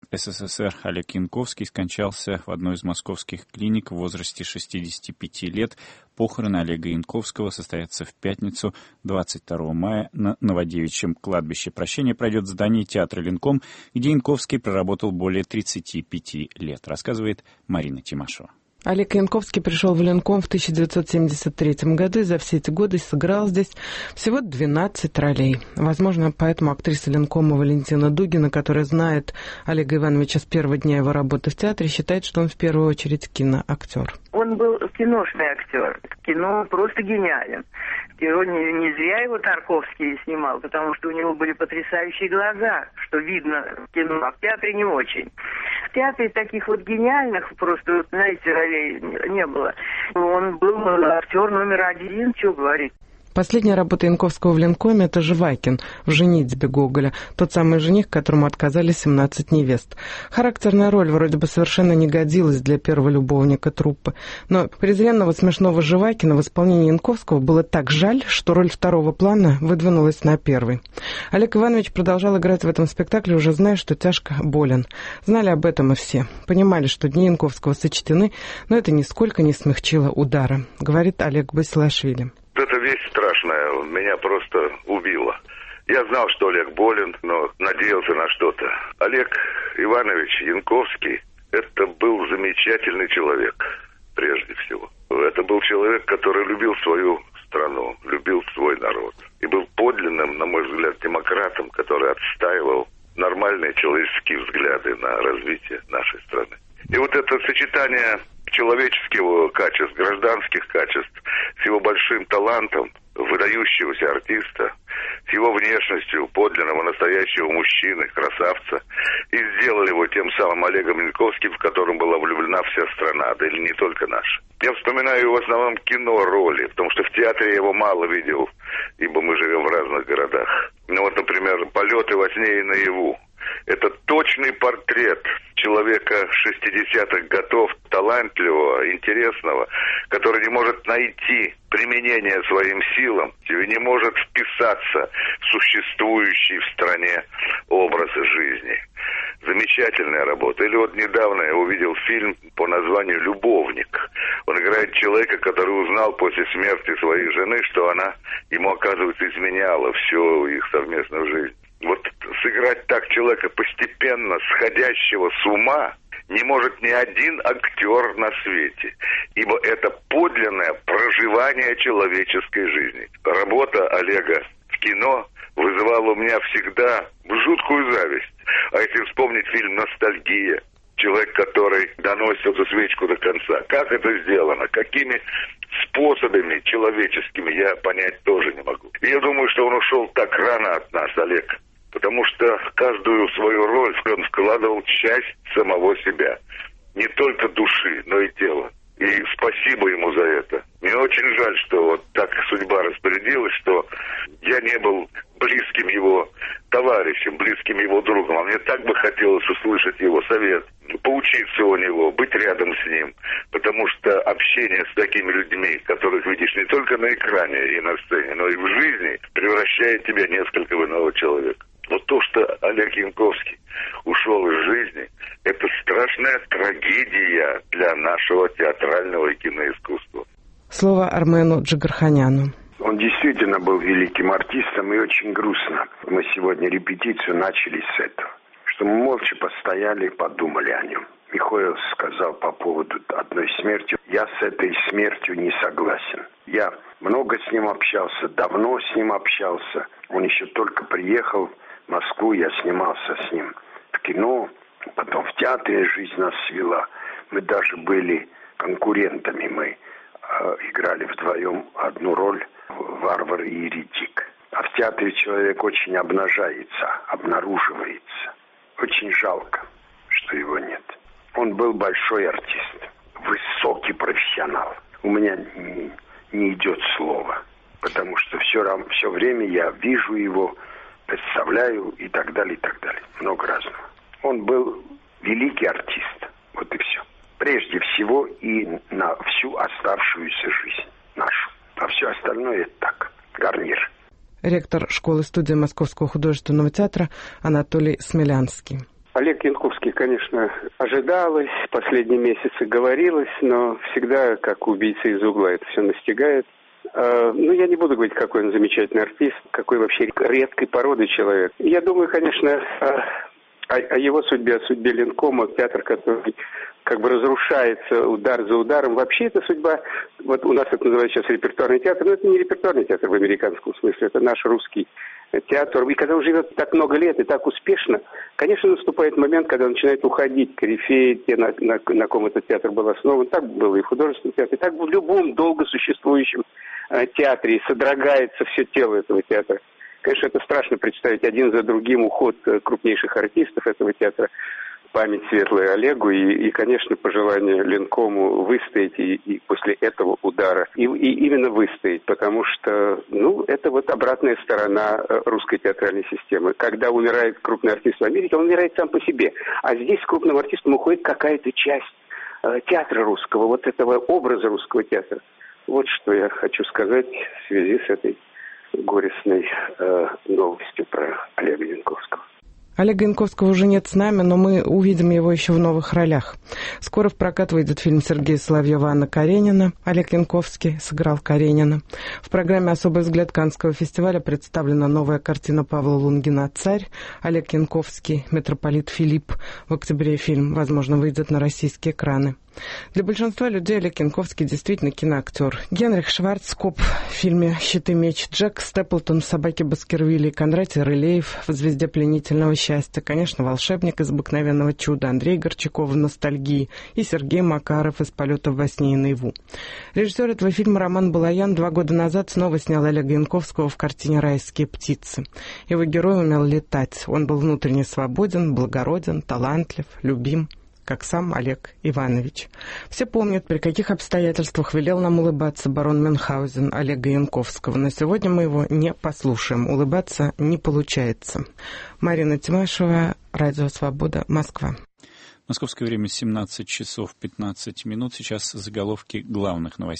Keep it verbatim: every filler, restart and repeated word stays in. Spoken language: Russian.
СССР Олег Янковский скончался в одной из московских клиник в возрасте шестидесяти пяти лет. Похороны Олега Янковского состоятся в пятницу, двадцать второго мая, на Новодевичьем кладбище. Прощение пройдет в здании театра «Ленком», где Янковский проработал более тридцати пяти лет, рассказывает Марина Тимашева. Олег Янковский пришел в Ленком в тысяча девятьсот семьдесят третьем году и за все эти годы сыграл здесь всего двенадцать ролей. Возможно, поэтому актриса Ленкома Валентина Дугина, которая знает Олега Ивановича с первого дня его работы в театре, считает, что он в первую очередь киноактер. Он был киношный актер. Кино просто гениален. И он не, не зря его Тарковский снимал, потому что у него были потрясающие глаза, что видно в кино, а в театре не очень. В театре таких вот гениальных просто, вот, знаете, ролей не было. Он был актер номер один, что говорить. Последняя работа Янковского в Ленкоме — это «Живайкин» в «Женитьбе» Гоголя, тот самый жених, которому отказали семнадцать невест. Характерная роль вроде бы совершенно не годилась для первого любовника труппы, но презренного смешного Живайкина в исполнении Янковского было так жаль, что роль второго плана выдвинулась на первый. Олег Иванович продолжал играть в этом спектакле, уже зная, что тяжко болен. Знали об этом и все. Понимали, что дни Янковского сочтены, но это нисколько не смягчило удара, говорит Олег Басилашвили. Эта вещь страшная, меня просто убила. Я знал, что Олег болен, но надеялся на что-то. Олег Иванович Янковский – это был замечательный человек, прежде всего. Это был человек, который любил свою страну, любил свой народ. И был подлинным, на мой взгляд, демократом, который отстаивал нормальные человеческие взгляды на развитие нашей страны. И вот это сочетание человеческих его качеств, гражданских качеств, с его большим талантом, выдающегося артиста, с его внешностью подлинного настоящего мужчины, красавца, и сделали его тем самым Олегом Янковским, в котором была влюблена вся страна, да или не только наша. Я вспоминаю в основном кино роли, потому что в театре я его мало видел, ибо мы живем в разных городах. Ну вот, например, «Полеты во сне и наяву». Это точный портрет человека шестидесятых годов, талантливого, интересного, который не может найти применение своим силам и не может вписаться в существующий в стране образ жизни. Замечательная работа. Или вот недавно я увидел фильм по названию «Любовник». Он играет человека, который узнал после смерти своей жены, что она ему, оказывается, изменяла всю их совместную жизнь. Вот сыграть так человека, постепенно сходящего с ума, не может ни один актер на свете, ибо это подлинное проживание человеческой жизни. Работа Олега в кино вызывала у меня всегда жуткую зависть. А если вспомнить фильм «Ностальгия», человек, который доносит эту свечку до конца, как это сделано, какими способами человеческими, я понять тоже не могу. И я думаю, что он ушел так рано от нас, Олег, потому что каждую свою роль он вкладывал часть самого себя. Не только души, но и тела. И спасибо ему за это. Мне очень жаль, что вот так судьба распорядилась, что я не был близким его товарищем, близким его другом. А мне так бы хотелось услышать его совет, поучиться у него, быть рядом с ним. Потому что общение с такими людьми, которых видишь не только на экране и на сцене, но и в жизни, превращает тебя несколько в иного человека. Вот то, что Олег Янковский ушел из жизни, это страшная трагедия для нашего театрального и киноискусства. Слово Армену Джигарханяну. Он действительно был великим артистом, и очень грустно. Мы сегодня репетицию начали с этого, что мы молча постояли и подумали о нем. Михаил сказал по поводу одной смерти: я с этой смертью не согласен. Я много с ним общался, давно с ним общался. Он еще только приехал в Москву, я снимался с ним в кино, потом в театре жизнь нас свела. Мы даже были конкурентами, мы э, играли вдвоем одну роль — варвар и еретик. А в театре человек очень обнажается, обнаруживается. Очень жалко, что его нет. Он был большой артист, высокий профессионал. У меня не, не идет слова, потому что все, все время я вижу его, представляю и так далее, и так далее. Много разного. Он был великий артист. Вот и все. Прежде всего и на всю оставшуюся жизнь нашу. А все остальное это так, гарнир. Ректор школы-студии Московского художественного театра Анатолий Смелянский. Олег Янковский, конечно, ожидалось, последние месяцы говорилось, но всегда, как убийца из угла, это все настигает. Э, ну, я не буду говорить, какой он замечательный артист, какой вообще редкой породы человек. Я думаю, конечно, о, о его судьбе, о судьбе Ленкома, театр, который как бы разрушается удар за ударом. Вообще это судьба, вот у нас это называется сейчас репертуарный театр, но это не репертуарный театр в американском смысле, это наш русский театр. И когда он живет так много лет и так успешно, конечно, наступает момент, когда он начинает уходить. Корифеи, те, на, на, на ком этот театр был основан, так было и в художественном театре, так в любом долго существующем э, театре. И содрогается все тело этого театра. Конечно, это страшно представить один за другим уход крупнейших артистов этого театра. Память светлая Олегу и, и, конечно, пожелание Ленкому выстоять и, и после этого удара. И, и именно выстоять, потому что, ну, это вот обратная сторона русской театральной системы. Когда умирает крупный артист в Америке, он умирает сам по себе. А здесь крупным артистам уходит какая-то часть э, театра русского, вот этого образа русского театра. Вот что я хочу сказать в связи с этой горестной э, новостью про Олега Янковского. Олега Янковского уже нет с нами, но мы увидим его еще в новых ролях. Скоро в прокат выйдет фильм Сергея Соловьева «Анна Каренина». Олег Янковский сыграл Каренина. В программе «Особый взгляд» Каннского фестиваля представлена новая картина Павла Лунгина «Царь». Олег Янковский, митрополит Филипп. В октябре фильм, возможно, выйдет на российские экраны. Для большинства людей Олег Янковский действительно киноактер. Генрих Шварцкопф в фильме «Щит и меч», Джек Степлтон в «Собаке Баскервилей», Кондратий Рылеев в «Звезде пленительного счастья», конечно, волшебник из «Обыкновенного чуда», Андрей Горчаков в «Ностальгии» и Сергей Макаров из «Полетов во сне и наяву». Режиссер этого фильма Роман Балаян два года назад снова снял Олега Янковского в картине «Райские птицы». Его герой умел летать. Он был внутренне свободен, благороден, талантлив, любим, как сам Олег Иванович. Все помнят, при каких обстоятельствах велел нам улыбаться барон Мюнхгаузен Олега Янковского. Но сегодня мы его не послушаем. Улыбаться не получается. Марина Тимашева, Радио Свобода, Москва. Московское время семнадцать часов пятнадцать минут. Сейчас заголовки главных новостей.